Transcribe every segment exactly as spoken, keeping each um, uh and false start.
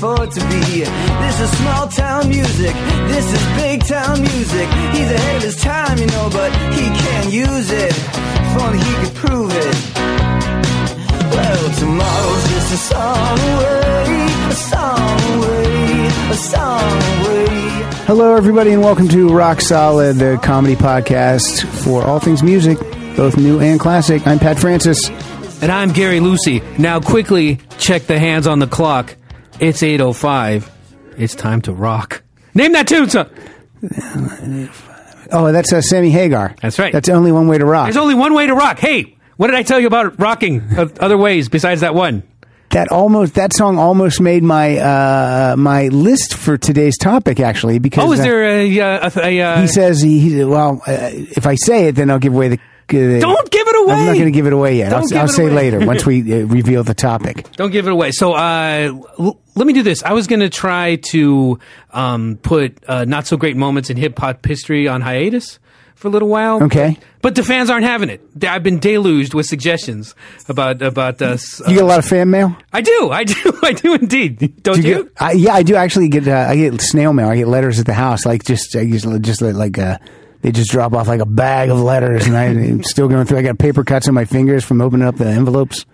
afford to be. This is small town music, this is big town music. He's ahead of his time, you know, but he can't use it. If only he could prove it. Well, tomorrow's just a song away, a song away, a song away. Hello, everybody, and welcome to Rock Solid, the comedy podcast for all things music, both new and classic. I'm Pat Francis. And I'm Gary Lucy. Now, quickly check the hands on the clock. It's eight oh five. It's time to rock. Name that tune, son. Oh, that's uh, Sammy Hagar. That's right. That's only one way to rock. There's only one way to rock. Hey, what did I tell you about rocking other ways besides that one? That almost that song almost made my uh, my list for today's topic, actually. Because oh, is uh, there a, a, a, a he says he, he well, uh, if I say it, then I'll give away the. Uh, Don't give it away. I'm not going to give it away yet. Don't I'll, I'll say away. later once we uh, reveal the topic. Don't give it away. So uh, l- let me do this. I was going to try to um, put uh, not so great moments in hip hop history on hiatus for a little while. Okay. But the fans aren't having it. I've been deluged with suggestions about about us. Uh, You get a lot of fan mail? I do. I do. I do indeed. Don't do you? you? Get, I, yeah, I do actually get. Uh, I get snail mail. I get letters at the house. Like just, I just, just like uh, they just drop off like a bag of letters, and I, I'm still going through. I got paper cuts on my fingers from opening up the envelopes.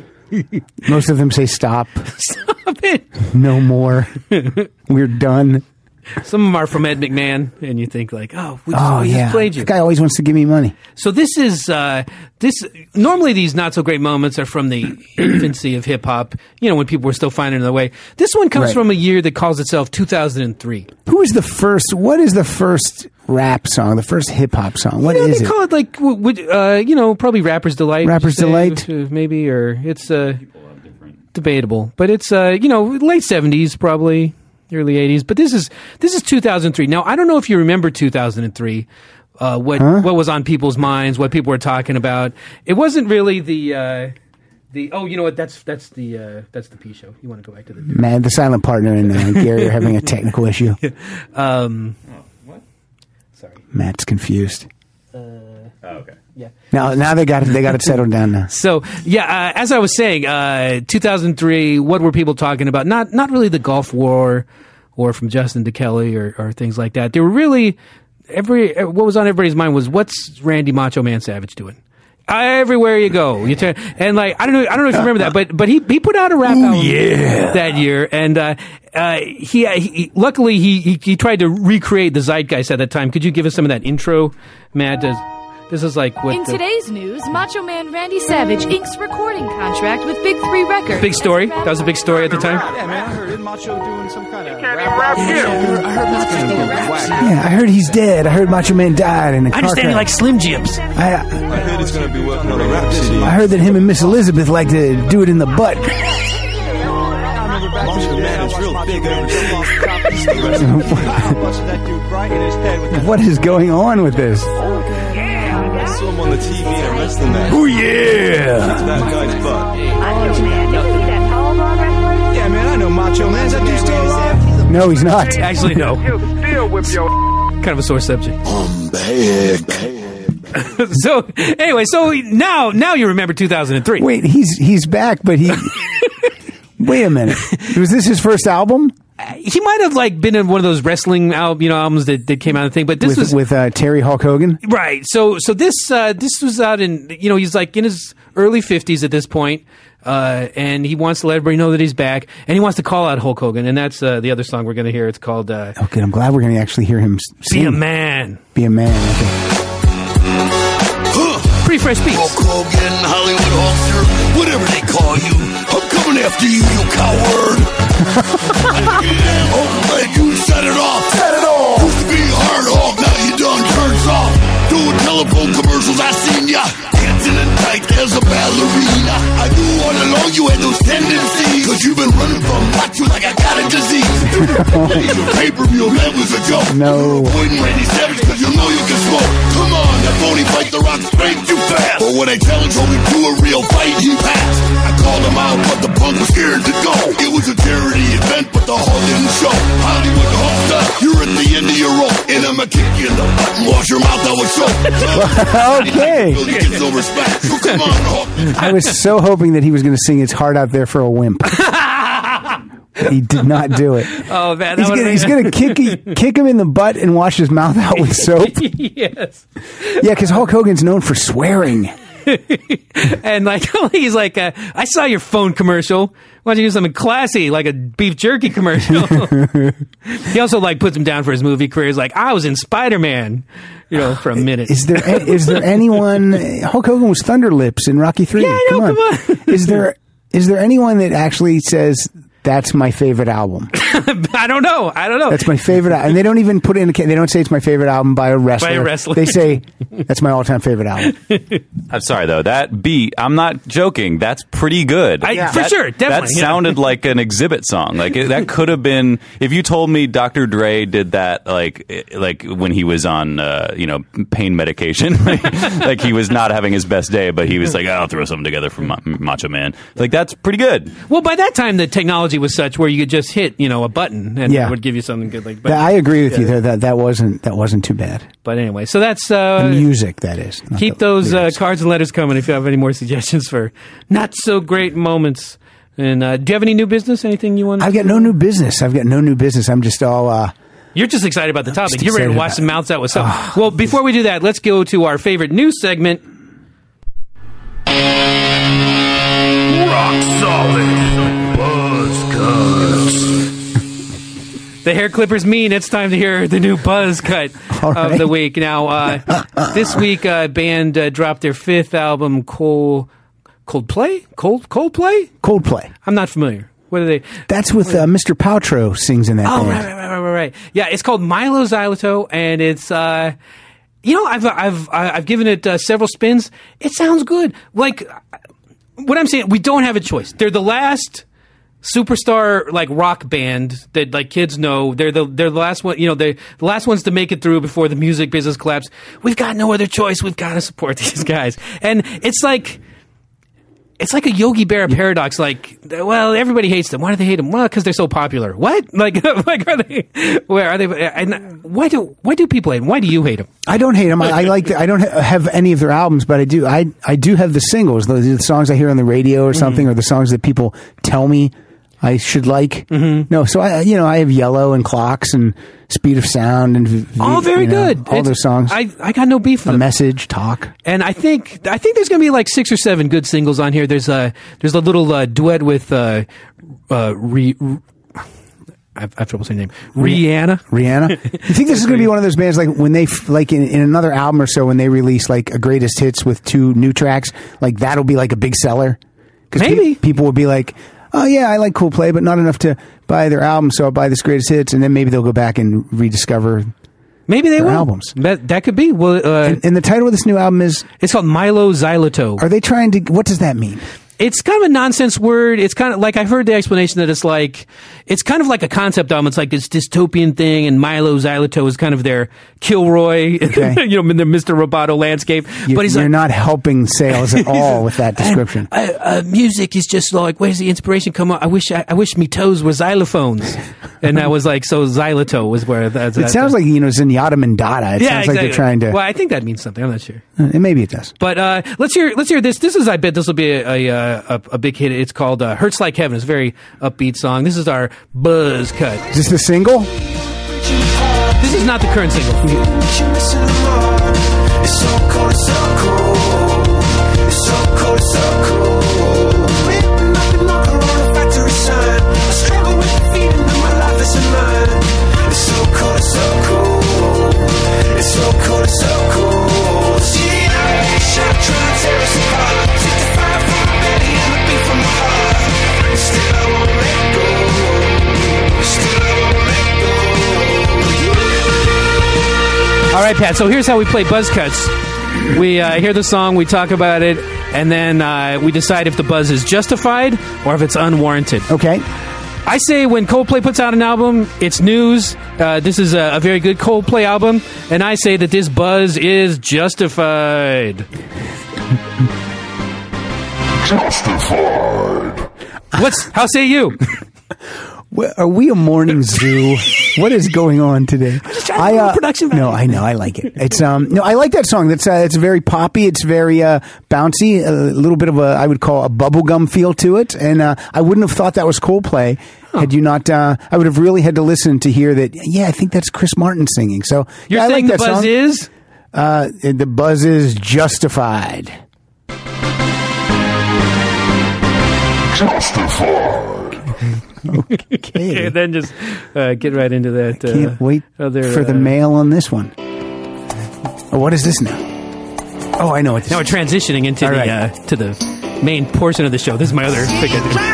Most of them say stop. Stop it. No more. We're done. Some of them are from Ed McMahon, and you think like, oh, we just, oh we yeah, just played you. The guy always wants to give me money. So this is uh, this. Normally, these not so great moments are from the infancy of hip hop. You know, when people were still finding their way. This one comes Right. from a year that calls itself two thousand three. Who is the first? What is the first rap song? The first hip hop song? What you know, is they it? call it like, w- w- uh, you know, probably Rapper's Delight. Rapper's would you say, Delight? uh, maybe, or it's uh, debatable, but it's uh, you know, late seventies probably. Early eighties, but this is this is two thousand three. Now, I don't know if you remember two thousand three, uh, what huh? what was on people's minds, what people were talking about. It wasn't really the uh, the oh, you know what? That's that's the uh, that's the P show. You want to go back to the Man, the silent partner and uh, Gary are having a technical issue. um, Oh, what? sorry. Matt's confused. Uh, Oh, okay. yeah. Now, now they got it. They got it settled down now. So yeah, uh, as I was saying, uh, two thousand three. What were people talking about? Not not really the Gulf War, or from Justin to Kelly, or, or things like that. They were really every what was on everybody's mind was what's Randy Macho Man Savage doing? Everywhere you go, you turn and like I don't know, I don't know if you remember that, but but he he put out a rap Ooh, album yeah. that year, and uh, uh, he, he luckily he, he he tried to recreate the zeitgeist at that time. Could you give us some of that intro, Matt? Does, this is like what In the, today's news, Macho Man Randy Savage inks recording contract with Big Three Records. big story. That was a big story at the time. Yeah, man, I heard it. Macho doing some kind of rap. rap album. here. I heard, I heard Macho's doing whack. Yeah, I heard he's dead. I heard Macho Man died in a car Understanding like crash. Slim Jims. I, I heard he's going to be working on a rap C D. I heard that him and Miss Elizabeth like to do it in the butt. Macho Man is real big. What is going on with this? I saw him on the T V at a wrestling match. Oh yeah! That guy's butt. Macho Man, did you see that tall ball wrestler? Yeah, man, I know Macho Man. Is that dude still alive? No, he's not. Actually, no. He'll still whip your Kind of a sore subject. I'm back. So anyway, so now now you remember two thousand three. Wait, he's he's back, but he. Wait a minute. Was this his first album He might have like been in one of those wrestling al- you know albums that, that came out and thing, but this with was with uh, Terry Hulk Hogan? right. So so this uh, this was out in you know he's like in his early fifties at this point, uh, and he wants to let everybody know that he's back, and he wants to call out Hulk Hogan, and that's uh, the other song we're going to hear. It's called uh, Okay, I'm glad we're going to actually hear him sing. "Be a Man." Be a man. Okay. Pretty fresh beats. Hulk Hogan, Hollywood Hulkster, whatever they call you, I'm coming after you, you coward. Damn Hulk, let you set it off. Set it off. Used to be a hard Hulk, now you done turned soft. Doing telephone commercials, I seen ya. Dancing in tight as a ballerina. I knew all along you had those tendencies. Cause you've been running from macho like I got a disease. Your pay-per-view, that was a joke. No. Avoiding Randy Savage cause you know you can smoke. Come on, that phony fight the rock straight too fast. But when I challenged Hogan to a real fight, he passed. I called him out, but the punk was scared to go. It was a charity event, but the Hulk didn't show. Hollywood Hulkster, you're at the end of your rope. And I'ma kick you in the butt and wash your mouth out with soap. Okay. Get no respect. So come on, Hulk. I was so hoping that he was going to sing "It's Hard Out There for a Wimp." He did not do it. Oh man, that He's would've gonna, been- he's gonna kick he- kick him in the butt and wash his mouth out with soap. Yes. Yeah, because Hulk Hogan's known for swearing. And like he's like, uh, I saw your phone commercial. Why don't you do something classy, like a beef jerky commercial? He also like puts him down for his movie career. He's like, I was in Spider-Man, you know, for a minute. Is there a- is there anyone? Hulk Hogan was Thunder Lips in Rocky Three. Yeah, I know, come on. come on. Is there is there anyone that actually says that's my favorite album? I don't know. I don't know. That's my favorite, al-" and they don't even put it in. A, ca- they don't say it's my favorite album by a wrestler. By a wrestler. They say that's my all-time favorite album. I'm sorry though. That beat, I'm not joking. That's pretty good. I- for That- sure, definitely, That yeah. sounded like an Exhibit song. Like it, that could have been. If you told me Doctor Dre did that, like eh, like when he was on, uh, you know, pain medication, like, like he was not having his best day, but he was like, I'll throw something together for Ma- Macho Man. Like that's pretty good. Well, by that time, the technology was such where you could just hit, you know, a button and Yeah. it would give you something good. Like, but, That- I agree with you. yeah. That, that that wasn't that wasn't too bad. But anyway, so that's The uh, music, that is. not keep the those uh, lyrics. cards and letters coming if you have any more suggestions for not so great moments. And uh, do you have any new business? Anything you want? I've got no new business. I've got no new business. I'm just all. Uh, You're just excited about the topic. just You're ready to excited wash about some it. mouths out with something. Well, before we do that, let's go to our favorite news segment. Rock solid. Buzz cuts. The hair clippers mean it's time to hear the new buzz cut All of right. the week. Now, uh, this week, uh, band uh, dropped their fifth album, Cold Coldplay. Cold Coldplay. Coldplay. I'm not familiar. What are they? That's with uh, Mister Paltrow sings in that Oh, band. right, right, right, right, right. Yeah, it's called Milo Xyloto, and it's uh, you know, I've I've I've given it uh, several spins. It sounds good. Like what I'm saying, we don't have a choice. They're the last superstar like rock band that like kids know. They're the they're the last one. You know, they're the last ones to make it through before the music business collapsed. We've got no other choice. We've got to support these guys, and it's like. It's like a Yogi Berra paradox. Like, well, everybody hates them. Why do they hate them? Well, because they're so popular. What? Like, like are they? Where are they? And why do why do people hate them? Why do you hate them? I don't hate them. I, I like. The, I don't ha- have any of their albums, but I do. I I do have the singles, the, the songs I hear on the radio or something, or the songs that people tell me I should like. Mm-hmm. No, so I you know I have Yellow and Clocks and Speed of Sound and v- Oh, very you know, good. all It's- those songs. I I got no beef a with them. Message, Talk. And I think I think there's gonna be like six or seven good singles on here. There's a there's a little uh, duet with uh, uh, Re. Re- I have, I have trouble saying her name. Rihanna. Rihanna. You think this is going to be one of those bands like when they f- like in, in another album or so when they release like a greatest hits with two new tracks, like that'll be like a big seller. 'Cause Maybe. pe- people will be like, oh yeah, I like Coldplay, but not enough to buy their album, so I'll buy this greatest hits, and then maybe they'll go back and rediscover. Maybe they Their will. albums. That that could be. Well, uh, And, and the title of this new album is. it's called Milo Xyloto. Are they trying to? What does that mean? It's kind of a nonsense word. It's kind of like I've heard the explanation that it's like it's kind of like a concept album. It's like this dystopian thing, and Milo Xyloto is kind of their Kilroy, Okay. you know, the Mister Roboto landscape. You, but he's you're like, not helping sales at all with that description. Uh, uh, music is just like, where's the inspiration come on? I wish I, I wish me toes were xylophones, and that was like so Xyloto was where that. It sounds like you know Zenyatta Mandata. It yeah, sounds exactly. like they're trying to. Well, I think that means something. I'm not sure. Uh, maybe it does. But uh, let's hear let's hear this. This is I bet this will be a a, a, a big hit. It's called uh, "Hurts Like Heaven." It's a very upbeat song. This is our buzz cut. Is this the single? This is not the current single. All right, Pat. So here's how we play buzz cuts. We uh, hear the song, we talk about it, and then uh, we decide if the buzz is justified or if it's unwarranted. Okay. I say when Coldplay puts out an album, it's news. Uh, this is a, a very good Coldplay album, and I say that this buzz is justified. Justified. What's how say you? Well, are we a morning zoo? What is going on today? I uh, production value. No, I know, I like it. It's um, no, I like that song. That's uh, it's very poppy. It's very uh, bouncy. A little bit of a, I would call a bubblegum feel to it. And uh, I wouldn't have thought that was Coldplay huh. had you not. Uh, I would have really had to listen to hear that. Yeah, I think that's Chris Martin singing. So you're yeah, I saying like the that buzz song. is uh, the buzz is justified. Justified. Okay. And then just uh, get right into that. Uh, Can't wait other, for the uh, mail on this one. Oh, what is this now? Oh, I know what this Now we're is. transitioning into All the right. uh, to the main portion of the show. This is my other pick.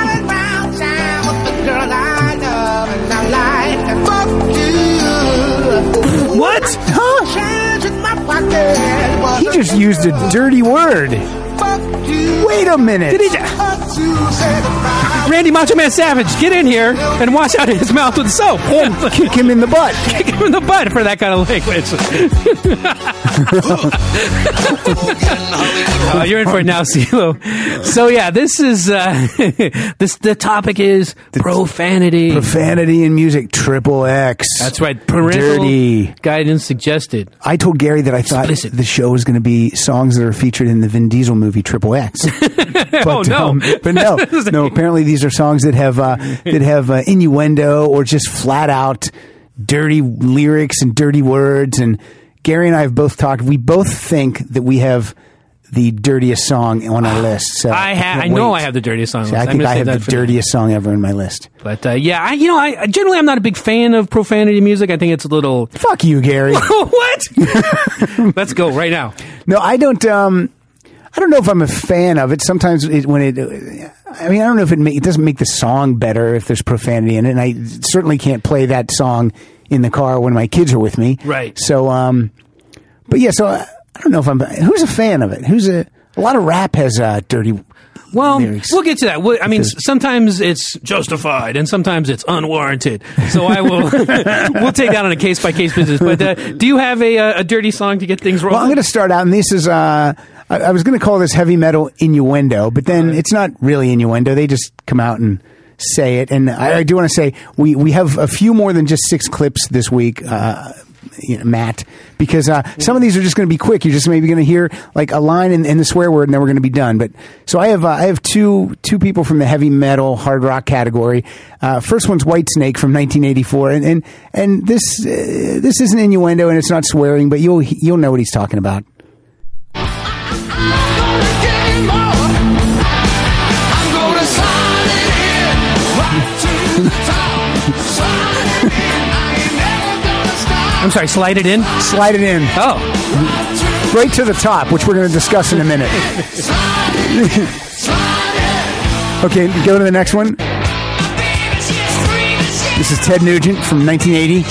What? Huh? He just used a dirty word. Wait a minute. Did he? Randy Macho Man Savage, get in here and wash out his mouth with soap. And kick him in the butt. Kick him in the butt for that kind of language. uh, you're in for it now, CeeLo. So yeah, this is uh, this. The topic is profanity. Profanity in music. Triple X. That's right. Parental Dirty. guidance suggested. I told Gary that I thought Explicit. the show was going to be songs that are featured in the Vin Diesel movie Triple X. But, oh no! um, but no, no. Apparently, these are songs that have uh, that have uh, innuendo or just flat out dirty lyrics and dirty words. And Gary and I have both talked. We both think that we have the dirtiest song on our list. So I have. I can't know wait. I have the dirtiest song. See, list. I I'm think gonna I save have that the for the- dirtiest song ever in my list. But uh, yeah, I, you know, I generally I'm not a big fan of profanity music. I think it's a little. Fuck you, Gary. What? Let's go right now. No, I don't. Um, I don't know if I'm a fan of it. Sometimes it, when it, I mean, I don't know if it make, it doesn't make the song better if there's profanity in it. And I certainly can't play that song in the car when my kids are with me. Right. So, um, but yeah. So I, I don't know if I'm. Who's a fan of it? Who's a? A lot of rap has uh, dirty. Well, lyrics. we'll get to that. We'll- I mean, sometimes it's justified, and sometimes it's unwarranted. So I will. We'll take that on a case by case business. But uh, do you have a, uh, a dirty song to get things rolling? Well, I'm going to start out, and this is. Uh, I, I was going to call this heavy metal innuendo, but then it's not really innuendo. They just come out and say it. And I, I do want to say we we have a few more than just six clips this week. Uh, You know, Matt, because uh, some of these are just going to be quick. You're just maybe going to hear like a line in, in the swear word, and then we're going to be done. But so I have uh, I have two two people from the heavy metal hard rock category. Uh, first one's Whitesnake from nineteen eighty-four, and and and this uh, this isn't innuendo and it's not swearing, but you'll you'll know what he's talking about. I'm sorry. Slide it in. Slide it in Oh, right to the top, which we're going to discuss in a minute. Okay, go to the next one. This is Ted Nugent from nineteen eighty.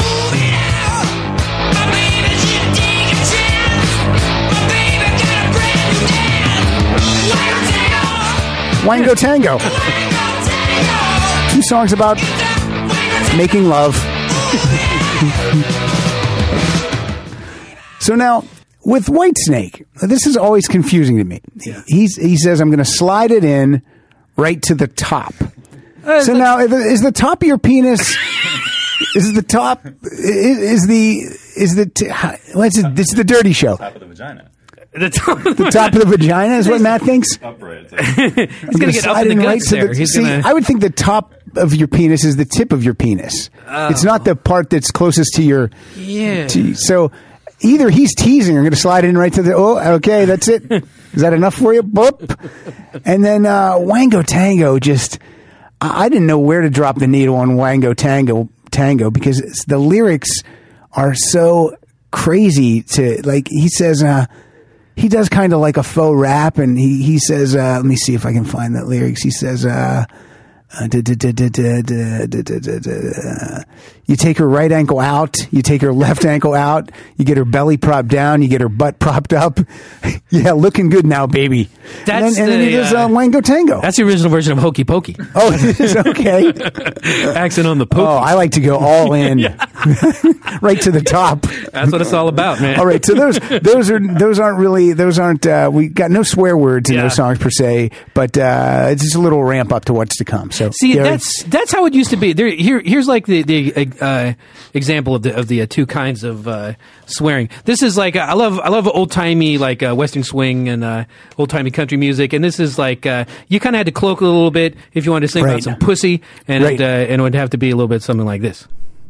Wango Tango. Two songs about making love. So now, with Whitesnake, this is always confusing to me. He's, he says, I'm going to slide it in right to the top. So now, is the, is the top of your penis... Is the top... Is, is the... Is the... T- what's it? This is the dirty show. Top of the vagina. the top. The top of the vagina is what Matt thinks? Upright. He's going to get up slide in the it right guts to there. the- He's see, gonna, I would think the top of your penis is the tip of your penis. It's not the part that's closest to your... yeah. to- so either he's teasing or going to slide in right to the... Oh, okay, that's it. Is that enough for you? Boop. And then uh, Wango Tango just... I I didn't know where to drop the needle on Wango Tango, Tango because it's, the lyrics are so crazy to... Like, he says... Uh, he does kind of like a faux rap, and he, he says, uh, let me see if I can find that lyrics. He says, uh, uh, da, da, da, da, da, da, da, da, da, da. You take her right ankle out, you take her left ankle out, you get her belly propped down, you get her butt propped up. Yeah, looking good now, baby. That's and then, and then the, he does uh, uh, Wango Tango. That's the original version of Hokey Pokey. Oh, it is okay. Accent on the pokey. Oh, I like to go all in, right to the top. That's what it's all about, man. All right, so those those are those aren't really those aren't uh, we got no swear words in Yeah. those songs per se, but uh, it's just a little ramp up to what's to come. So So See, Gary, that's that's how it used to be. There, here, here's like the the uh, example of the of the uh, two kinds of uh, swearing. This is like uh, I love I love old timey like uh, Western swing and uh, old timey country music, and this is like uh, you kind of had to cloak it a little bit if you wanted to sing Right. about some pussy, and Right. it, uh, and it would have to be a little bit something like this.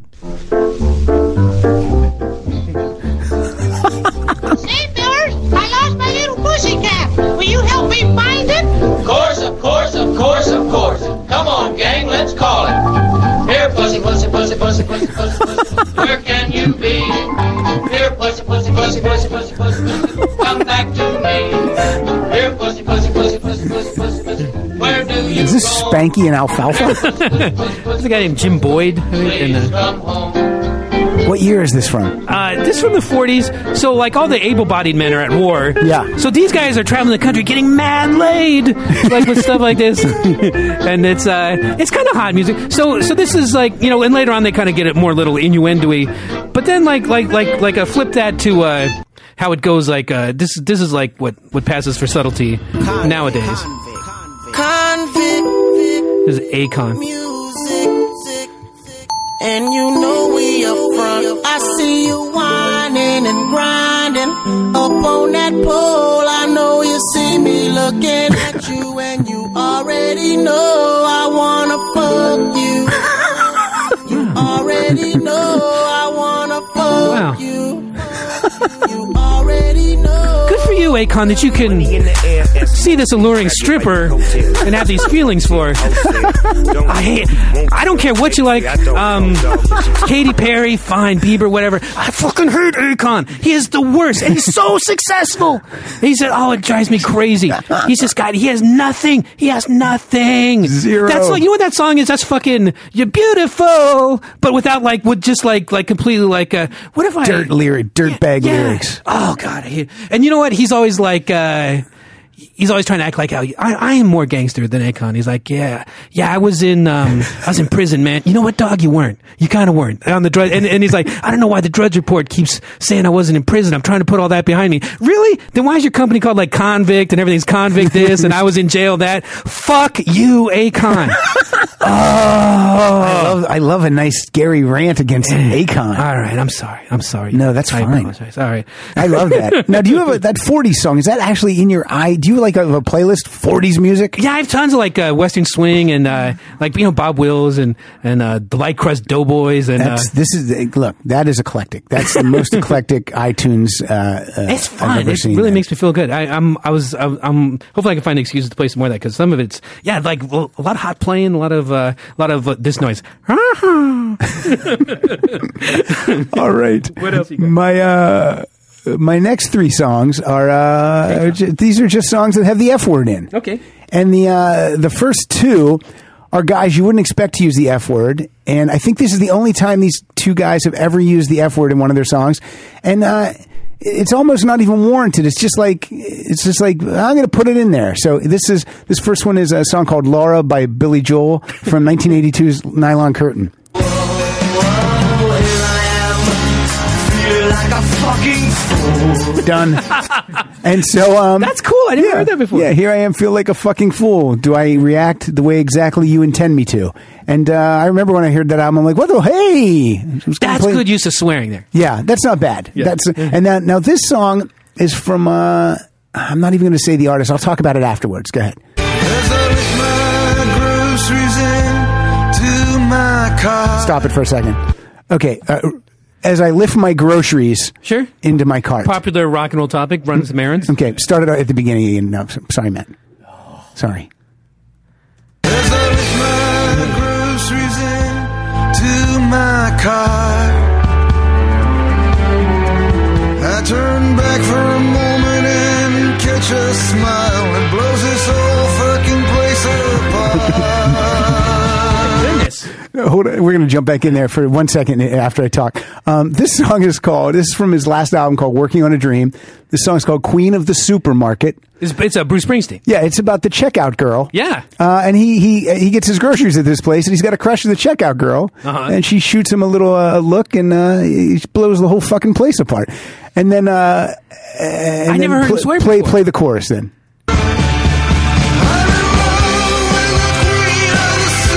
Hey, Millers, I lost my little pussy cat. Will you help me find it? Of course, of course, of course, of course. Come on, gang, let's call it. Here, pussy, pussy, pussy, pussy, pussy, pussy, pussy. Where can you be? Here, pussy, pussy, pussy, pussy, pussy, pussy, pussy. Come back to me. Here, pussy, pussy, pussy, pussy, pussy, pussy, pussy. Where do you is this go? Spanky and Alfalfa? There's a guy named Jim Boyd. I think, Please and, uh, come home. What year is this from? Uh, this is from the forties. So, like, all the able-bodied men are at war. Yeah. So these guys are traveling the country, getting mad laid, like with stuff like this, and it's uh, it's kind of hot music. So, so this is like, you know, and later on they kind of get it more little innuendo-y, but then like like like like uh, flip that to uh, how it goes. Like uh, this this is like what what passes for subtlety nowadays. Convict This is Akon. music, and you know we up front. I see you whining and grinding up on that pole. I know you see me looking at you, and you already know I wanna fuck you. You already know I wanna fuck Wow. you. You already know. Good for you, Akon, that you can see this alluring stripper and have these feelings for. I hate. I don't care what you like. Um, Katy Perry, fine, Bieber, whatever. I fucking hate Akon. He is the worst, and he's so successful. He said, "Oh, it drives me crazy." He's just got. He has nothing. He has nothing. Zero. That's like, you know what that song is? That's fucking "You're Beautiful," but without like, with just like like completely like. Uh, what if I Dirt lyric, dirtbag yeah. lyrics. Oh God! I hate- And you know what? He's always like, uh, he's always trying to act like how I, I am more gangster than Akon. He's like, yeah, yeah, I was in, um, I was in prison, man. You know what, dog? You weren't. You kind of weren't on the drug. And, and he's like, I don't know why the Drudge Report keeps saying I wasn't in prison. I'm trying to put all that behind me. Really? Then why is your company called like Convict and everything's Convict this and I was in jail that? Fuck you, Akon. Oh, I love, I love a nice Gary rant against Akon. All right, I'm sorry. I'm sorry. No, that's I fine. apologize. All right. I love that. Now, do you have a, that forties song? Is that actually in your eye? Do you like a, a playlist forties music? Yeah, I have tons of like uh, Western swing and uh, like, you know, Bob Wills and and uh, the Light Crust Doughboys and That's, uh, this is look. That is eclectic. That's the most eclectic iTunes. Uh, uh, it's I've fun. ever It seen really that. makes me feel good. I, I'm I was I'm, I'm hopefully I can find excuses to play some more of that because some of it's yeah like well, a lot of hot playing, a lot of uh, a lot of uh, this noise. All right. What else you got? My uh, my next three songs are uh, are ju- these are just songs that have the F word in. Okay. And the uh, the first two are guys you wouldn't expect to use the F word, and I think this is the only time these two guys have ever used the F word in one of their songs, and uh, it's almost not even warranted. It's just like it's just like I'm going to put it in there. So this is this first one is a song called "Laura" by Billy Joel from nineteen eighty-two's Nylon Curtain. Like a fucking fool. Done. And so um That's cool. I never yeah, heard that before. Yeah, here I am, feel like a fucking fool. Do I react the way exactly you intend me to? And uh, I remember when I heard that album, I'm like, what the hey? I was gonna That's play- good use of swearing there. Yeah, that's not bad. Yeah. That's and now, now this song is from uh I'm not even going to say the artist. I'll talk about it afterwards. Go ahead. As I lift my groceries in to my car. Stop it for a second. Okay, uh, as I lift my groceries Sure. into my cart. Popular rock and roll topic. Run some errands. Okay, started at the beginning again. No, sorry, Matt. Sorry. As I lift my groceries in to my car, I turn back for a moment and catch a smile that blows this whole fucking place apart. Goodness. Hold on. We're going to jump back in there for one second after I talk. Um, this song is called, this is from his last album called Working on a Dream. This song is called Queen of the Supermarket. It's, it's a Bruce Springsteen. Yeah, it's about the checkout girl. Yeah. Uh, and he, he he gets his groceries at this place, and he's got a crush on the checkout girl. Uh-huh. And she shoots him a little uh, look, and uh, he blows the whole fucking place apart. And then, uh, and I then never heard pl- him swear play, before. play the chorus then. I'm in love with the queen of the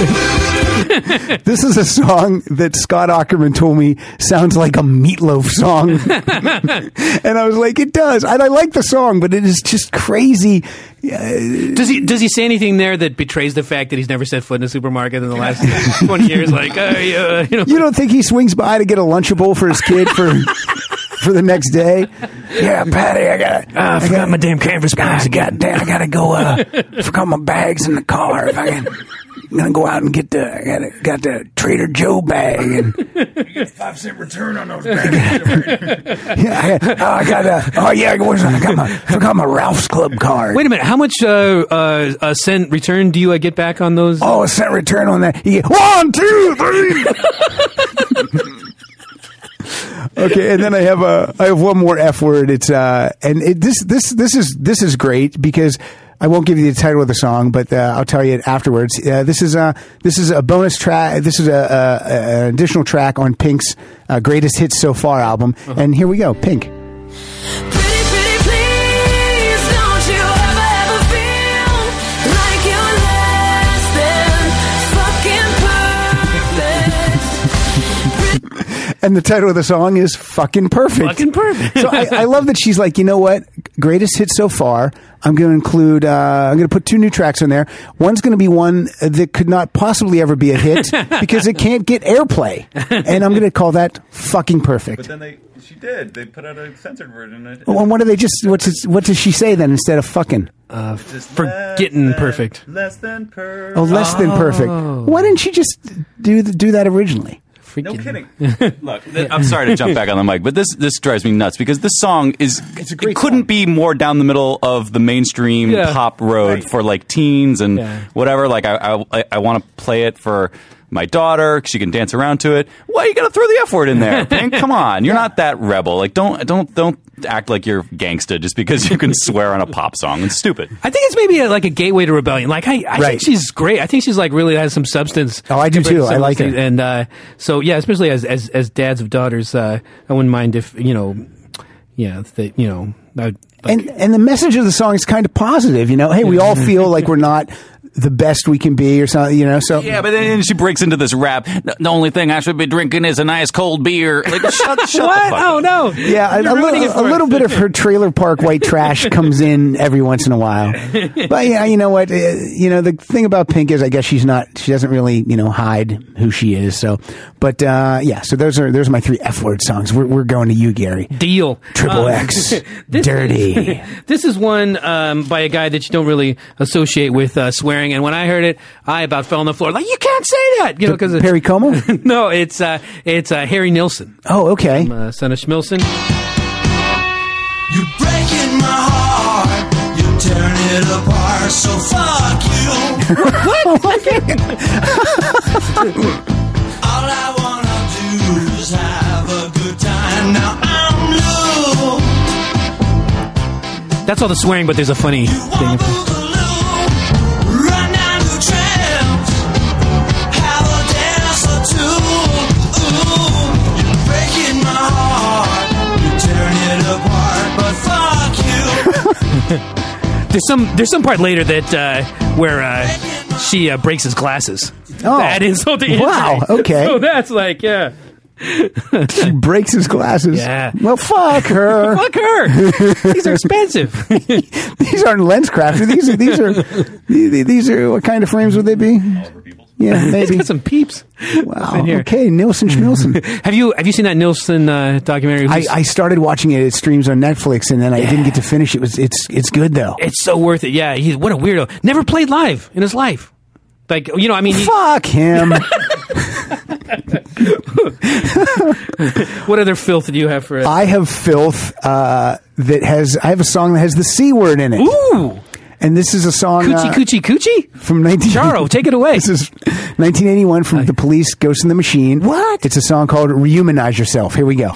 This is a song that Scott Ackerman told me sounds like a Meatloaf song. And I was like, it does. And I like the song, but it is just crazy. Does he does he say anything there that betrays the fact that he's never set foot in a supermarket in the last twenty years? Like, uh, uh, you know, you don't think he swings by to get a Lunchable for his kid for for the next day? Yeah, Patty, I got uh, I forgot my damn canvas bags. I got I gotta go. Uh, forgot my bags in the car. If I can, I'm gonna go out and get the I got got the Trader Joe bag and five cent return on those bags. yeah, I, oh, I got uh, oh yeah, I got my forgot my Ralph's Club card. Wait a minute, how much uh, uh, a cent return do you uh, get back on those? Oh, a cent return on that. You get one, two, three. Okay, and then I have a I have one more F word. It's uh, and it, this this this is this is great because I won't give you the title of the song, but uh, I'll tell you it afterwards. Uh, this is a this is a bonus track. This is a, a, a an additional track on Pink's uh, Greatest Hits So Far album, uh-huh. And here we go, Pink. And the title of the song is Fucking Perfect. Fucking Perfect. So I, I love that she's like, you know what? Greatest hit so far. I'm going to include, uh, I'm going to put two new tracks on there. One's going to be one that could not possibly ever be a hit because it can't get airplay. And I'm going to call that Fucking Perfect. But then they, she did. They put out a censored version. Well, and what do they just, what's it, what does she say then instead of fucking? Uh, forgetting perfect. Less than perfect. Oh, less than perfect. Why didn't she just do the, do that originally? No kidding. Look, th- I'm sorry to jump back on the mic, but this this drives me nuts because this song is it's a great it couldn't song. be more down the middle of the mainstream yeah. pop road right. for like teens and yeah. whatever. Like I I, I want to play it for my daughter. She can dance around to it. Why you got to throw the F word in there, Pink? Come on, you're yeah. not that rebel. Like don't don't don't act like you're gangsta just because you can swear on a pop song. It's stupid. I think it's maybe a, like a gateway to rebellion. Like I, I right. think she's great. I think she's like really has some substance. Oh, I do too. I like it. And uh, so yeah, especially as as as dads of daughters, uh, I wouldn't mind if you know, yeah, that you know. I'd, like, and and the message of the song is kind of positive. You know, hey, we all feel like we're not the best we can be or something, you know, so. Yeah, but then she breaks into this rap. The only thing I should be drinking is a nice cold beer. Like, shut, shut what? the fuck Oh, up. no. Yeah, a, a, little, a little bit of her trailer park white trash comes in every once in a while. But yeah, you know what? Uh, you know, the thing about Pink is I guess she's not, she doesn't really, you know, hide who she is. So, but uh, yeah, so those are, those are my three F word songs. We're, we're going to you, Gary. Deal. Triple um, X. this, Dirty. This is one um, by a guy that you don't really associate with uh, swearing. And when I heard it, I about fell on the floor. Like, you can't say that, you know, because Perry Como. No, it's uh, it's uh, Harry Nilsson. Oh, okay. From, uh, son of Schmilson. You're breaking my heart. You're tearing it apart. So fuck you. What? All I wanna do is have a good time. Now I'm blue. That's all the swearing, but there's a funny thing. There's some there's some part later that uh, where uh, she uh, breaks his glasses. Oh, that insult to injury. Wow. Okay. So that's like yeah. She breaks his glasses. Yeah. Well, fuck her. Fuck her. These are expensive. These aren't LensCrafters. These are these are these, these are what kind of frames would they be? Yeah, maybe. He's got some peeps. Wow. Okay, Nilsson Schmilson. have you have you seen that Nilsson uh, documentary? I, I started watching it. It streams on Netflix, and then I yeah. didn't get to finish. It was it's it's good though. It's so worth it. Yeah, he's what a weirdo. Never played live in his life. Like you know, I mean, he, fuck him. What other filth do you have for it? I have filth uh, that has. I have a song that has the C word in it. Ooh. And this is a song... Coochie, uh, coochie, coochie? From nineteen... Charo, take it away. This is nineteen eighty-one from The Police, Ghost in the Machine. What? It's a song called Rehumanize Yourself. Here we go.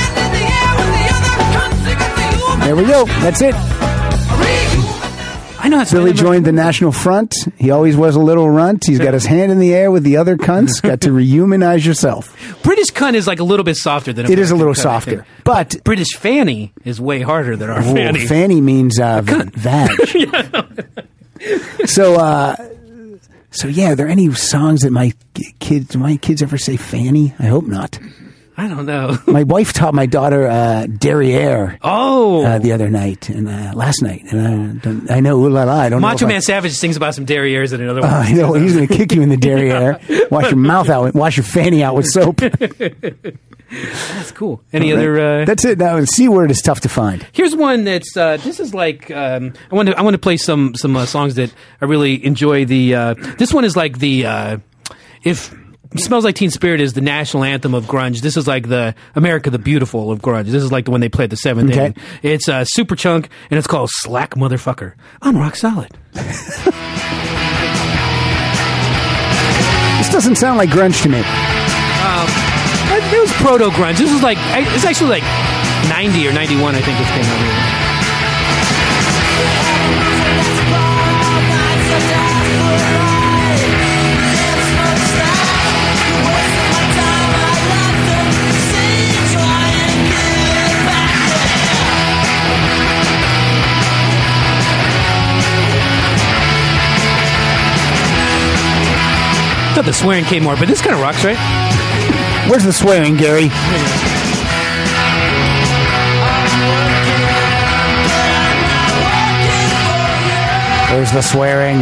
There we go. That's it. I know. That's Billy joined the National Front. He always was a little runt. He's got his hand in the air with the other cunts. Got to rehumanize yourself. British cunt is like a little bit softer than It is a American little cunt, I softer. think. But British fanny is way harder than our oh, fanny. fanny means uh, v- vag. So, uh, so yeah, are there any songs that my k- kids, do my kids ever say fanny? I hope not. I don't know. My wife taught my daughter uh, derriere. Oh, uh, the other night and uh, last night, and I don't. I know, ooh la la. I don't. Macho know Man I, Savage sings about some derrieres in another one. Uh, I know he's going to kick you in the derriere. Wash your mouth out. Wash your fanny out with soap. That's cool. Any All right. other? Uh, That's it. That C word is tough to find. Here's one that's. Uh, this is like. Um, I want to. I want to play some some uh, songs that I really enjoy. The. Uh, this one is like the. Uh, if. Smells Like Teen Spirit is the national anthem of grunge. This is like the America the Beautiful of grunge. This is like the one they played the seventh Okay. inning. It's uh, Super Chunk, and it's called Slack Motherfucker. I'm rock solid. This doesn't sound like grunge to me. Um, it was proto grunge. This was like it's actually like ninety or ninety-one. I think this came out here. I thought the swearing came more, but this kind of rocks, right? Where's the swearing, Gary? Where's the swearing?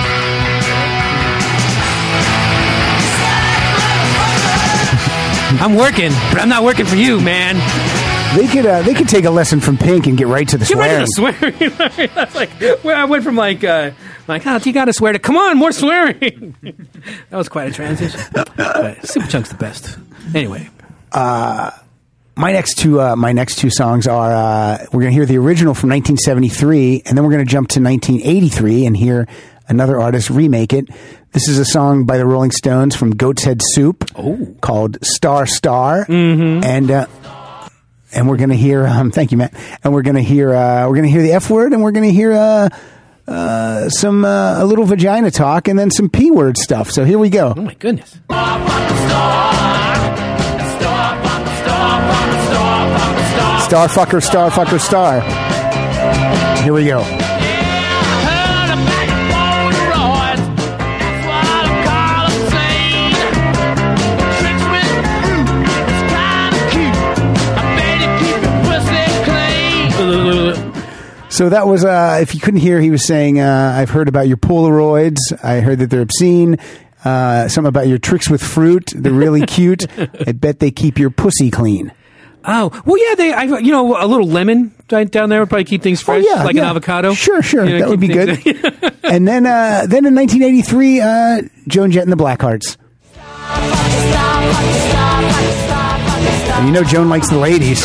I'm working, but I'm not working for you, man. They could uh, they could take a lesson from Pink and get right to the Get swearing. right to the swearing. That's like where I went from like uh, like oh, you got to swear to come on more swearing. That was quite a transition. But Super Chunk's the best. Anyway, uh, my next two uh, my next two songs are uh, we're gonna hear the original from nineteen seventy-three, and then we're gonna jump to nineteen eighty-three and hear another artist remake it. This is a song by the Rolling Stones from Goat's Head Soup oh. called Star Star, mm-hmm. and. Uh, And we're gonna hear. Um, thank you, Matt. And we're gonna hear. Uh, we're gonna hear the F word, and we're gonna hear uh, uh, some uh, a little vagina talk, and then some P word stuff. So here we go. Oh my goodness! Star fucker, star fucker, star. Here we go. So that was, uh, if you couldn't hear, he was saying, uh, I've heard about your Polaroids. I heard that they're obscene. Uh, something about your tricks with fruit. They're really cute. I bet they keep your pussy clean. Oh, well, yeah, they, I, you know, a little lemon right down there would probably keep things fresh, oh, yeah, like yeah. an avocado. Sure, sure. You know, that would be keep good. things- And then, uh, then in nineteen eighty-three, uh, Joan Jett and the Blackhearts. And you know Joan likes the ladies.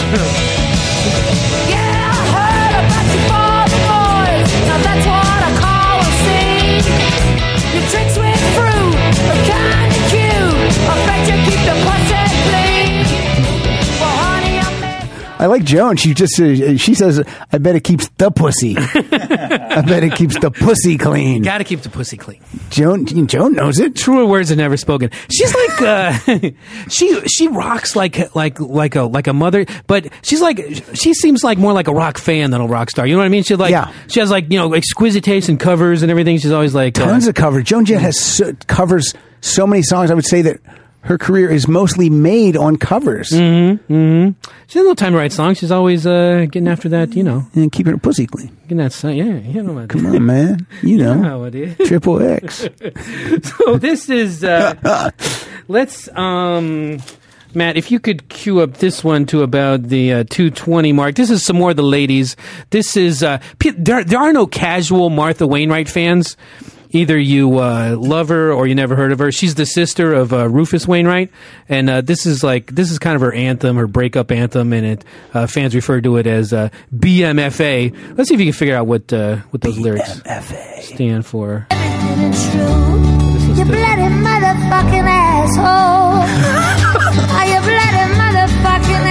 I like Joan. She just uh, she says, "I bet it keeps the pussy. I bet it keeps the pussy clean." Got to keep the pussy clean. Joan Joan knows it. Truer words are never spoken. She's like uh, she she rocks like like like a like a mother, but she's like she seems like more like a rock fan than a rock star. You know what I mean? She like Yeah. she has like you know exquisite taste in covers and everything. She's always like Tons uh, of covers. Joan Jett has so, covers so many songs. I would say that her career is mostly made on covers. Mm-hmm. Mm-hmm. She has no time to write songs. She's always uh, getting after that, you know, and keeping her pussy clean. Getting that, son- yeah, you know what Come on, man. You know, You know how it is. Triple X. So this is uh, let's um. Matt, if you could cue up this one to about the uh, two twenty mark. This is some more of the ladies. This is uh, pe- there. There are no casual Martha Wainwright fans. Either you uh, love her or you never heard of her. She's the sister of uh, Rufus Wainwright, and uh, this is like this is kind of her anthem, her breakup anthem, and it uh, fans refer to it as uh, B M F A. Let's see if you can figure out what uh, what those lyrics stand for. You bloody motherfucking asshole. Are you bloody motherfucking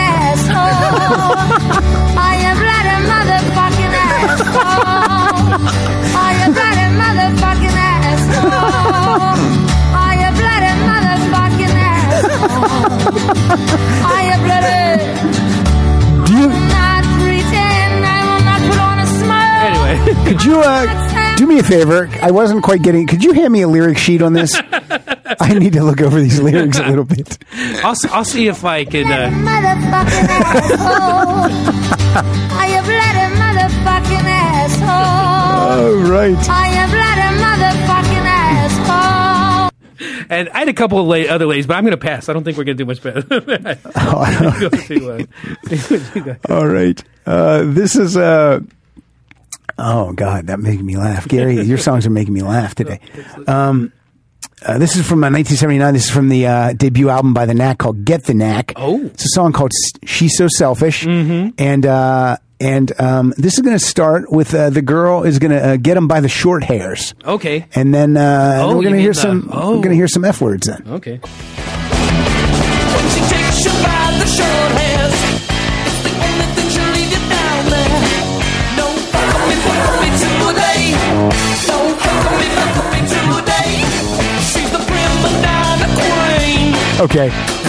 asshole? Are you bloody motherfucking asshole? Are you Could you uh, do me a favor? I wasn't quite getting. Could you hand me a lyric sheet on this? I need to look over these lyrics a little bit. I'll, I'll see if I can. Uh... Motherfucking asshole. I am bloody motherfucking asshole. Oh, right. I am bloody motherfucking asshole. And I had a couple of la- other ladies, but I'm going to pass. I don't think we're going to do much better. Go to, uh, see what you got. All right. Uh, this is. Uh, oh, God, that making me laugh. Gary, your songs are making me laugh today. Um, uh, this is from uh, nineteen seventy-nine. This is from the uh, debut album by The Knack called Get the Knack. Oh. It's a song called She's So Selfish. Mm-hmm. And. Uh, And um, this is going to start with uh, the girl is going to uh, get him by the short hairs. Okay. And then, uh, Oh, then we're you going to hear mean the- some. oh. We're going to hear some F words then. Okay. When she takes you by the short hairs, it's the only thing she'll leave you down there. Don't fuck me, fuck me today. Don't fuck me, fuck me today. She's the prima donna queen. Okay.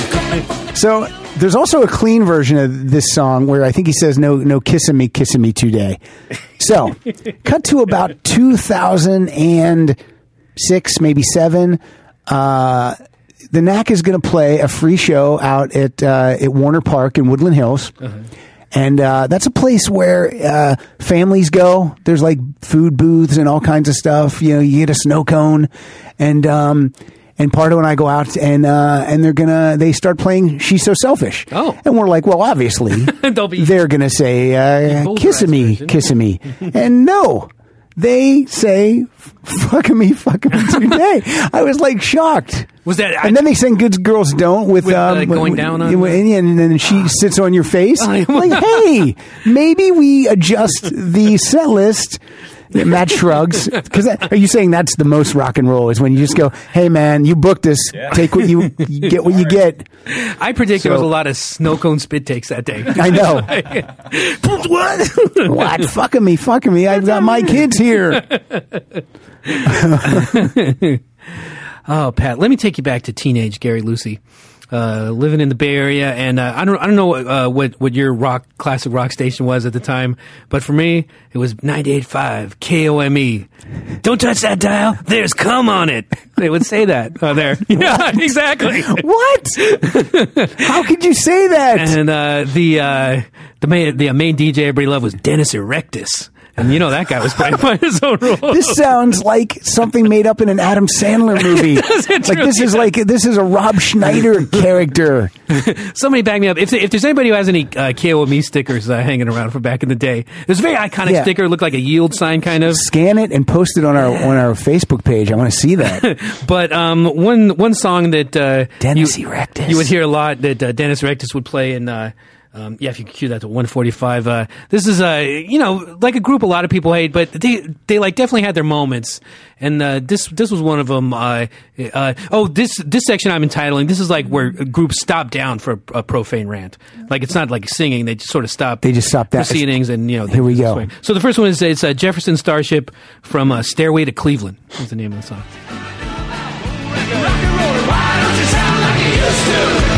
So there's also a clean version of this song where I think he says no, no kissing me, kissing me today. So cut to about two thousand six, maybe seven. Uh, the Knack is going to play a free show out at uh, at Warner Park in Woodland Hills. Uh-huh. And uh, that's a place where uh, families go. There's like food booths and all kinds of stuff. You know, you get a snow cone, and um, and Pardo and I go out, and uh, and they're gonna they start playing "She's So Selfish." Oh, and we're like, well, obviously be- they're gonna say uh, "Kissing me, kissing me," and no. They say, fucking me, fucking me today. I was like shocked. Was that? And I, then they sing "Good Girls Don't" with, with um, uh, going with, down on, and, and then she sits on your face. I'm like, hey, maybe we adjust the set list. Matt shrugs. Because are you saying that's the most rock and roll? Is when you just go, hey man, you booked us. Yeah. Take what you, you get. What you get. I predict so, there was a lot of snow cone spit takes that day. I know. What? What? Fucking me, fucking me. I've got my kids here. Oh, Pat, let me take you back to teenage Gary Lucy. Uh, living in the Bay Area, and uh, I don't, I don't know uh, what what your rock classic rock station was at the time, but for me, it was ninety-eight point five K O M E. Don't touch that dial. There's cum on it. They would say that uh, there. Yeah, exactly. What? How could you say that? And uh, the uh, the main the main D J everybody loved was Dennis Erectus. And you know that guy was playing by his own rules. This sounds like something made up in an Adam Sandler movie. Like really this is like this is a Rob Schneider character. Somebody back me up. If if there's anybody who has any uh, K O M E stickers uh, hanging around from back in the day, there's a very iconic yeah. sticker. It looked like a yield sign, kind of. Scan it and post it on our on our Facebook page. I want to see that. But um, one one song that uh, Dennis you, Erectus. you would hear a lot that uh, Dennis Erectus would play in. Uh, Um, yeah, if you could cue that to one forty-five. Uh, this is, uh, you know, like a group a lot of people hate, but they, they like definitely had their moments. And, uh, this, this was one of them. Uh, uh, oh, this, this section I'm entitling, this is like where groups stop down for a, a profane rant. Like, it's not like singing, they just sort of stop. They just stop that. Proceedings and, you know. Here we go. Swing. So the first one is, it's uh, Jefferson Starship from, uh, Stairway to Cleveland. That's the name of the song. Why don't you sound like you used to?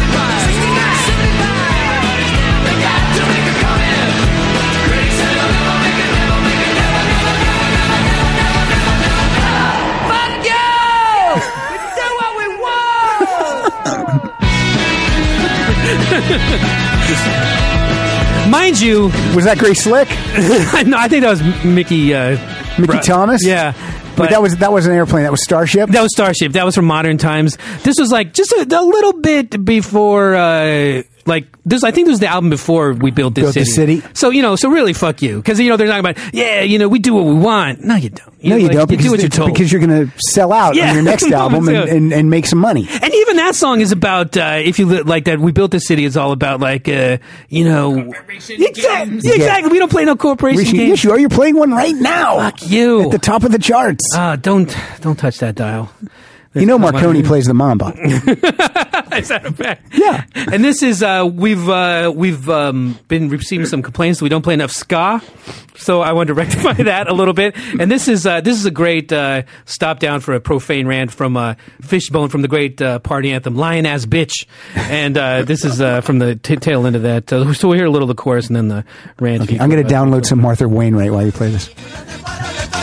Mind you, was that Grace Slick? No, I think that was Mickey. Uh, Mickey Bra- Thomas. Yeah, but Wait, that was that was an airplane. That was Starship. That was Starship. That was from Modern Times. This was like just a, a little bit before. Uh, Like this, I think this was the album before we built this built city. The city. So you know, so really, fuck you, because you know they're talking about, yeah, you know, we do what we want. No, you don't. You no, know, you like, don't. You do what you're told. Because you're going to sell out yeah. on your next album and, and, and make some money. And even that song is about uh, if you li- like that. We built this city. It's all about like uh, you know, exactly. Yeah, exactly. We don't play no corporation Yes, games. you are. You're playing one right now. Fuck you. At the top of the charts. Uh, don't don't touch that dial. You know Marconi plays the Mamba. Is that a fact? Yeah. And this is uh, we've uh, we've um, been receiving some complaints that we don't play enough ska, so I wanted to rectify that a little bit. And this is uh, this is a great uh, stop down for a profane rant from uh, Fishbone from the great uh, party anthem "Lion Ass Bitch," and uh, this is uh, from the t- tail end of that. Uh, so we'll hear a little of the chorus and then the rant. Okay, I'm going to download some Martha Wainwright while you play this.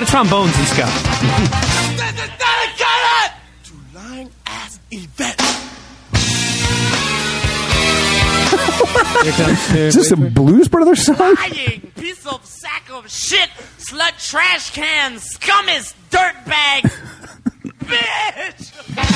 lot of trombones in ska. To lying ass Yvette. Here comes, Is this a Blues Brothers song? Lying piece of sack of shit, slut trash can, scummiest dirtbag, bitch.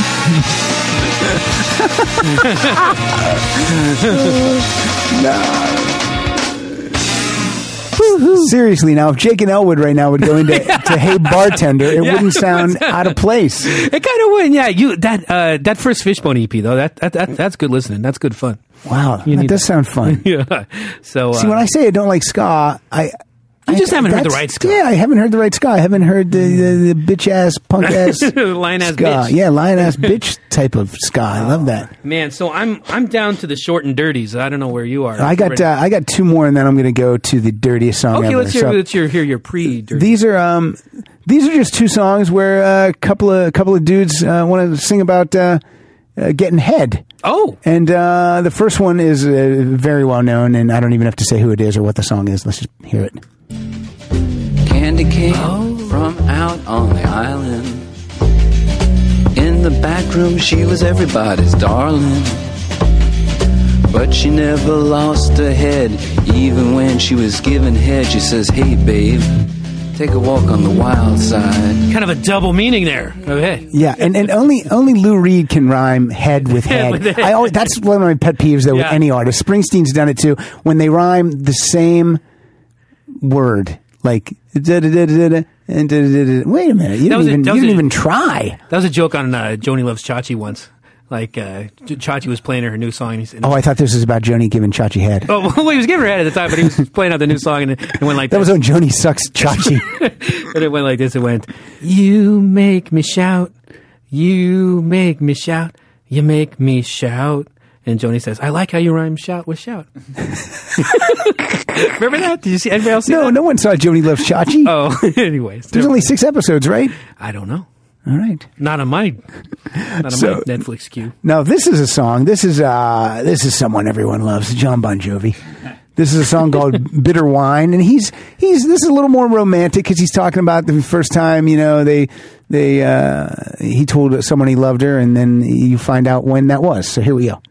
Seriously, now if Jake and Elwood right now would go into to Hey Bartender, it Yeah. wouldn't sound out of place. It kind of would, yeah. You that uh, that first Fishbone E P though, that, that that that's good listening. That's good fun. Wow, You that need does that. sound fun. Yeah. So uh, See, when I say I don't like ska, I you just I, haven't heard the that's- right ska. Yeah, I haven't heard the right ska. I haven't heard the the, the bitch ass, punk ass, Lion ass ska. bitch. Yeah, lion ass bitch type of ska. I love that. Man, so I'm I'm down to the short and dirties. I don't know where you are. I got uh, I got two more, and then I'm going to go to the dirtiest song okay. ever. Let's hear So- let's hear, hear your pre. These are um, these are just two songs where a uh, couple of couple of dudes uh, want to sing about uh, uh, getting head. Oh, and uh, the first one is uh, very well known, and I don't even have to say who it is or what the song is. Let's just hear it. Candy came from out on the island. In the back room, she was everybody's darling. But she never lost her head. Even when she was given head, she says, "Hey, babe, take a walk on the wild side." Kind of a double meaning there. Okay. Yeah, and, and only only Lou Reed can rhyme head with Head head. with head. I always, that's one of my pet peeves though Yeah. with any artist. Springsteen's done it too. When they rhyme the same word, like da da da da da and da da da. Wait a minute, you That didn't was a- even that you was didn't a- even try. That was a joke on uh, Joni Loves Chachi once. Like uh, Chachi was playing her, her new song. And he said, Oh, I thought this was about Joni giving Chachi head. Oh, well, he was giving her head at the time, but he was playing out the new song, and it, it went like That this. was on Joni Sucks Chachi. And it went like this. It went, "You make me shout, you make me shout, you make me shout." And Joni says, "I like how you rhyme shout with shout." Remember that? Did you see anybody else see No, that? no one saw Joni Loves Chachi. Oh, anyways. There's only six episodes, right? I don't know. All right. Not on my, not on So- my Netflix queue. Now this is a song. This is uh this is someone everyone loves, John Bon Jovi. This is a song called "Bitter Wine," and he's he's this is a little more romantic because he's talking about the first time you know they they uh, he told someone he loved her, and then you find out when that was. So here we go.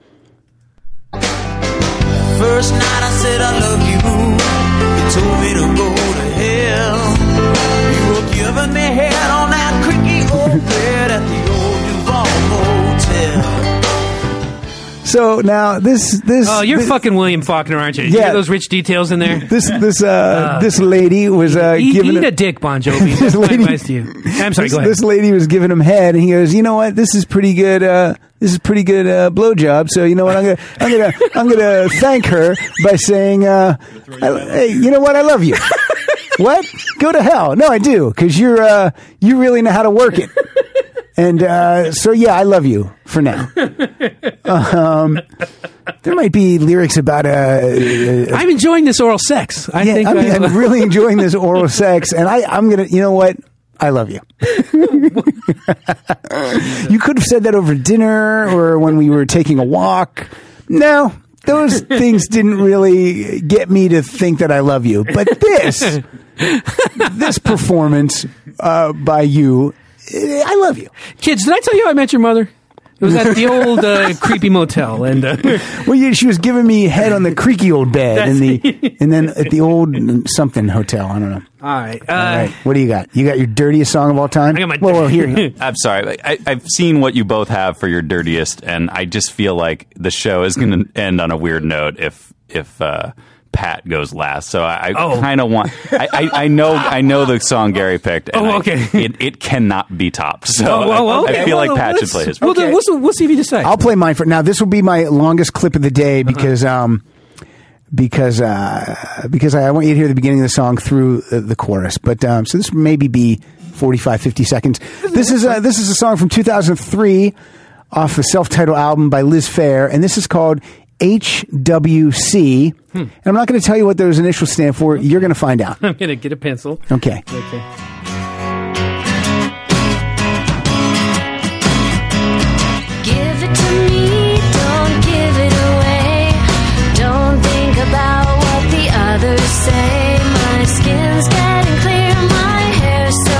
First night I said I love you. You told me to go to hell. You were giving me head on that creaky old bed at the old Duval Motel. So now this this Oh, you're this, fucking William Faulkner, aren't you? You Yeah. hear those rich details in there? this this uh, this lady was uh, Eat, giving eat a- a dick, Bon Jovi. This That's my lady- advice to you. I'm sorry, this, go ahead. this lady was giving him head, and he goes, "You know what? This is pretty good. Uh, this is pretty good uh, blowjob. So you know what? I'm gonna, I'm gonna, I'm gonna thank her by saying, uh, I, hey, you know what? I love you. What? Go to hell. No, I do, because you're, uh, you really know how to work it. And uh, so, yeah, I love you for now. Um, there might be lyrics about uh, uh, I'm enjoying this oral sex. I yeah, think I'm, I- I'm really enjoying this oral sex, and I, I'm gonna. You know what? I love you. You could have said that over dinner or when we were taking a walk. No, those things didn't really get me to think that I love you. But this, this performance uh, by you, eh, I love you. Kids, did I tell you I met your mother? It was at the old uh, creepy motel, and uh, Well, yeah, she was giving me head on the creaky old bed, and the and then at the old something hotel. I don't know. all right. Uh, All right, what do you got? You got your dirtiest song of all time? I got my. Well, well, here. I'm sorry. I, I've seen what you both have for your dirtiest, and I just feel like the show is going to end on a weird note if if uh, Pat goes last. So I, I Oh. kind of want. I, I, I know I know the song Gary picked. And Oh, I- okay. it, it cannot be topped. So Oh, well, I, okay. I feel Well, like Pat should let's- play his. We'll, Okay. do- we'll, we'll see if you decide. I'll play mine for now. This will be my longest clip of the day because um because uh because I want you to hear the beginning of the song through the, the chorus. But um so this maybe be forty-five, fifty seconds. This is uh, this is a song from two thousand three off the self-titled album by Liz Phair, and this is called H W C. Hmm. And I'm not going to tell you what those initials stand for. You're going to find out. I'm gonna get a pencil. Okay. Okay. Give it to me, don't give it away. Don't think about what the others say. My skin's getting clear, my hair's so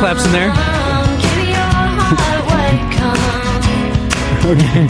claps in there. Okay.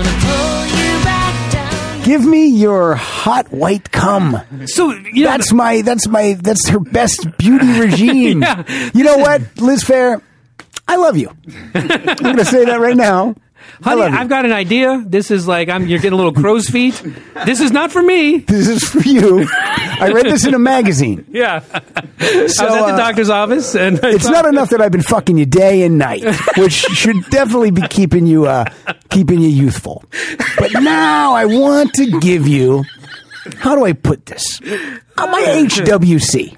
Give me your hot white cum. So you know, that's my that's my that's her best beauty regime. Yeah. You know what, Liz Phair? I love you. I'm going to say that right now. Honey, I've got an idea. This is like I'm. You're getting a little crow's feet. This is not for me. This is for you. I read this in a magazine. Yeah. So, I was at the uh, doctor's office, and I it's thought, not enough that I've been fucking you day and night, which should definitely be keeping you uh, keeping you youthful. But now I want to give you. How do I put this? On my H W C.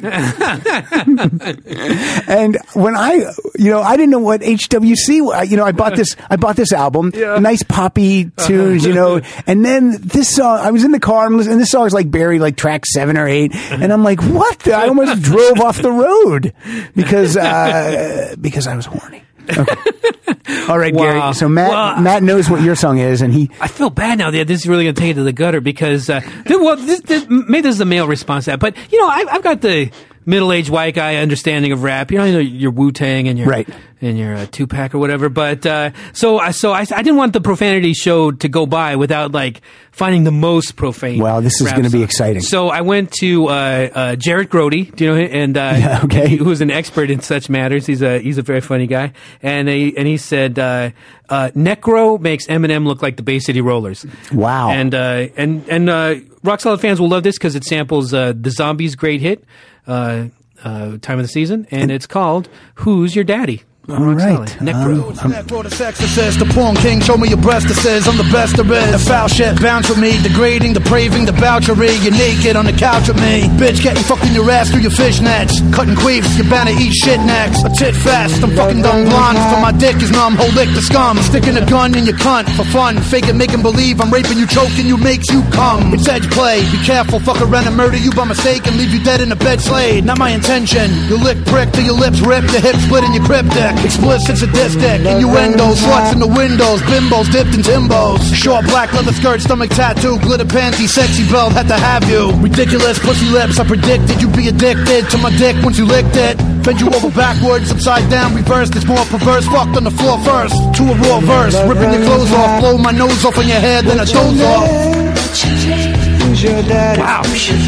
And when I, you know, I didn't know what H W C was. You know, I bought this, I bought this album, Yeah. nice poppy tunes, you know, and then this song, I was in the car and listening, and this song is like buried like track seven or eight. And I'm like, what? The? I almost drove off the road because, uh, because I was horny. Okay. All right, Wow. Gary. So Matt, Wow. Matt knows what your song is, and he. I feel bad now that this is really going to take it to the gutter because, uh, th- well, this, this, maybe this is the male response to that, but you know, I, I've got the middle-aged white guy understanding of rap. You know, you know your Wu-Tang and your Right. and your uh, Tupac or whatever. But uh, so I so I, I didn't want the profanity show to go by without like finding the most profane. Well, this is rap going to be song. exciting. So I went to uh, uh, Jarrett Grody. Do you know him? And uh, Yeah, okay. who's an expert in such matters. He's a he's a very funny guy. And he and he said uh, uh, Necro makes Eminem look like the Bay City Rollers. Wow. And uh, and and uh, Rock Solid fans will love this because it samples uh, the Zombies' great hit, uh, uh, Time of the Season, and it's called "Who's Your Daddy?" All right. Necro. Um, Necro the sexist, the porn king, show me your breast, it says I'm the best there is. The foul shit bounce with me, degrading, depraving, debauchery. You're naked on the couch with me. Bitch, getting fucking your ass through your fishnets. Cutting queefs, you're bound to eat shit next. A tit fest, I'm fucking dumb blonde. For my dick is numb, whole lick the scum. Sticking a gun in your cunt for fun. Faking, making believe I'm raping you, choking you, makes you come. It's edge play, be careful, fuck around and murder you by mistake and leave you dead in a bed slayed. Not my intention. You lick prick till your lips rip, your hips split in your cryptic. Explicit sadistic, innuendos, sluts in the windows, bimbos dipped in timbos. Short black leather skirt, stomach tattoo, glitter panties, sexy belt, had to have you. Ridiculous pussy lips, I predicted you'd be addicted to my dick once you licked it. Bend you over backwards, upside down, reversed, it's more perverse. Fucked on the floor first, to a raw verse, ripping your clothes off, blow my nose off on your head, then I doze off. Who's your daddy? Wow.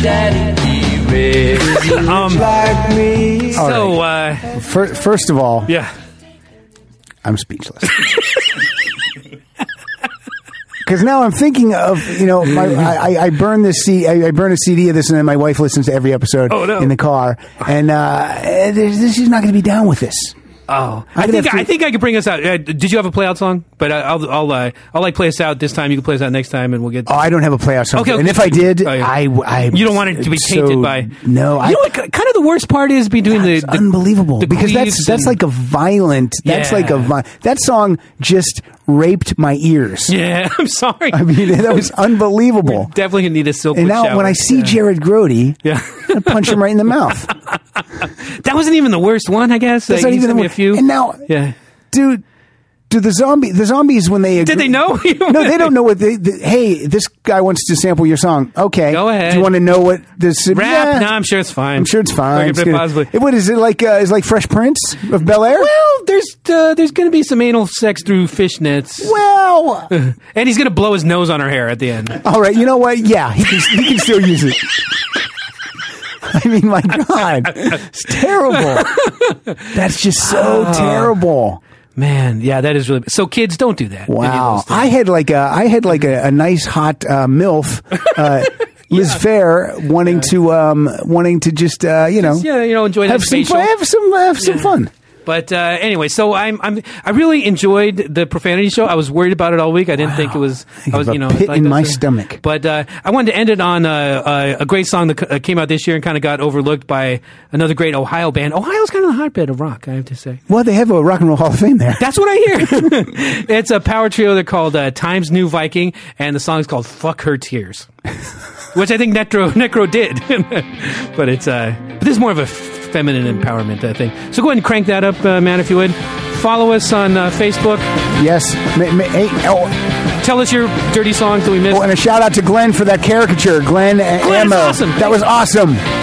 Um, so, uh, Fir- first of all, yeah. I'm speechless. Because now I'm thinking of, you know, my, I, I burn this C, I, I burn a C D of this, and then my wife listens to every episode Oh, no. in the car, and uh, this, she's not going to be down with this. Oh, I'm I gonna think have to- I think I could bring us out. Uh, did you have a play out song? But I, I'll I'll uh, I'll like play us out this time. You can play us out next time, and we'll get. Oh, I don't have a playoff song. Okay, okay. And if I did, Oh, yeah. I, I. You don't want it to be so- tainted by. No, You I. know what? Kind of the worst part is between the, It's the unbelievable the because that's queefs that's and- like a violent. That's Yeah. like a vi- that song just raped my ears. Yeah, I'm sorry. I mean, that was unbelievable. Definitely gonna need a silk. And now when I see yeah. Jared Grody, Yeah. I'm gonna punch him right in the mouth. that wasn't even the worst one, I guess. That's Uh, not you even sent the me a one. few. And now, yeah. dude, do the zombie the zombies when they Did agree- they know? No, they don't know what they. The, hey, this guy wants to sample your song. Okay, Go ahead. Do you want to know what this Rap? Yeah. No, I'm sure it's fine. I'm sure it's fine. Like, It's if gonna- possibly. it- what is it like? Uh, is like Fresh Prince of Bel Air? Well, there's uh, there's going to be some anal sex through fishnets. Well, and he's going to blow his nose on her hair at the end. all right. You know what? Yeah, he can. He can still use it. I mean, my God, it's terrible. That's just so Oh. terrible. Man, yeah, that is really so. Kids, don't do that. Any of Wow, those things. I had like a I had like a, a nice hot uh, MILF, uh, Liz Phair, wanting to um, wanting to just uh, you know Just, yeah, you know, enjoy that have some facial. fun, have some have some Yeah. fun. But uh, anyway, so I'm I'm I really enjoyed the profanity show. I was worried about it all week. I didn't think it was. I was have a you know pit like in my that's a- stomach. But uh, I wanted to end it on uh, uh, a great song that c- uh, came out this year and kind of got overlooked by another great Ohio band. Ohio's kind of the hotbed of rock, I have to say. Well, they have a Rock and Roll Hall of Fame there. That's what I hear. It's a power trio. They're called uh, Times New Viking, and the song is called "Fuck Her Tears," which I think Necro Necro did. But it's uh, but this is more of a f- feminine empowerment uh, thing. So go ahead and crank that up, uh, man, if you would. Follow us on uh, Facebook. Yes. Ma- ma- hey, oh, Tell us your dirty songs that we missed. oh, and a shout out to Glenn for that caricature. Glenn, uh, Glenn is Ammo. awesome. That was awesome.